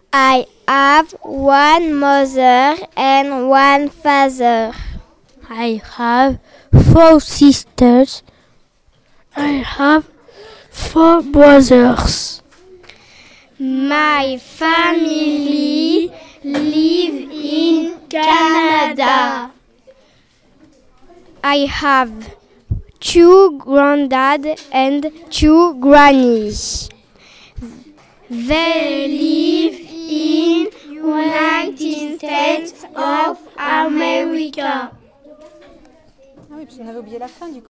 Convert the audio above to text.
I have one mother and one father. I have 4 sisters. I have 4 brothers. My family live in Canada. I have 2 granddad and 2 grannies. They live in United States of America. Ah oui, parce qu'on avait oublié la fin du coup.